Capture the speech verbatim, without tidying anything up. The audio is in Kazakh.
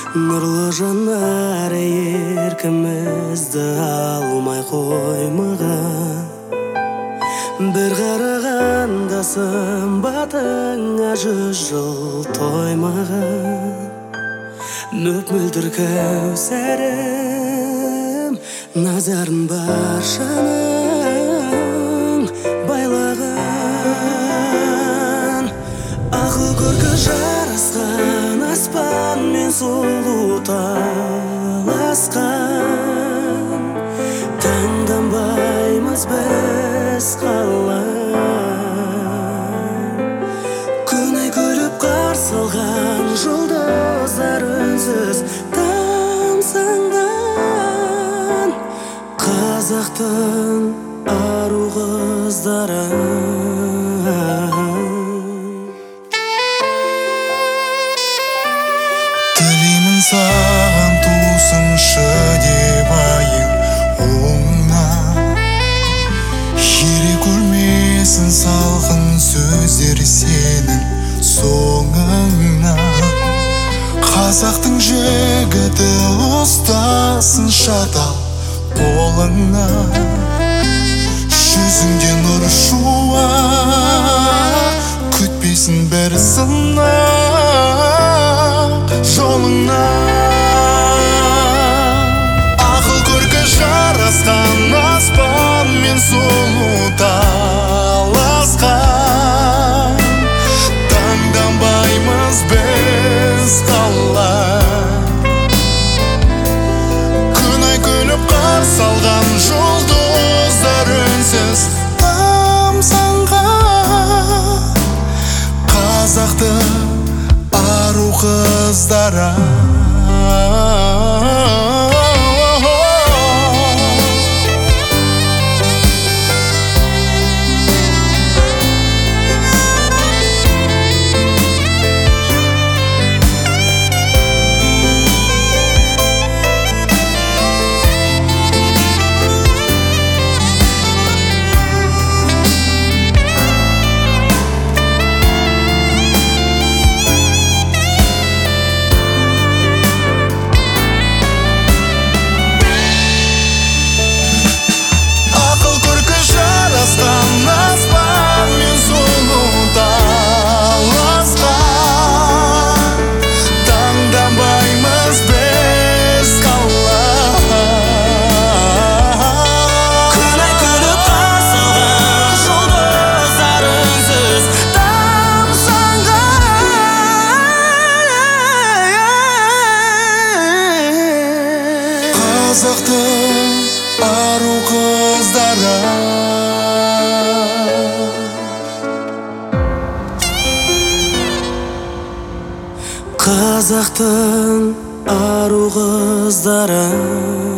Нұрлы жанар еркімізді алмай қоймаған. Бір қарағанда сымбатыңа жүз жыл тоймаған. Мөп-мөлдір кәусәрім назарын баршаның байлаған. Ақыл көркі жарасқан, аспан мен сұлу таласқан. Таңданбаймыз біз қалай. Күн ай күліп қарсы алған, жұлдыздар үнсіз тамсанған. Қазақтың ару қыздары. Тілеймін саған туысыншы деп айың оңынан. Ере көрмесін салқын сөздер сенің соңыңнан. Қазақтың жігіті ұстасын шатал қолыңнан. Жүзіңде нұр шуақ, күтпесін бір сынақ жолыңнан. Ақыл көркі жарасқан, аспан мен сұлу таласқан. Таңданбаймыз біз қалай. Күн ай күліп қарсы алған, жұлдыздар үнсіз тамсанған. Қазақтың ару қыздары. Аспан мен сұлу таласқан. Таңданбаймыз біз қалай. Күн ай күліп қарсы алған, жұлдыздар үнсіз тамсанған. Қазақтың ару қыздары. Қазақтың ару қыздары.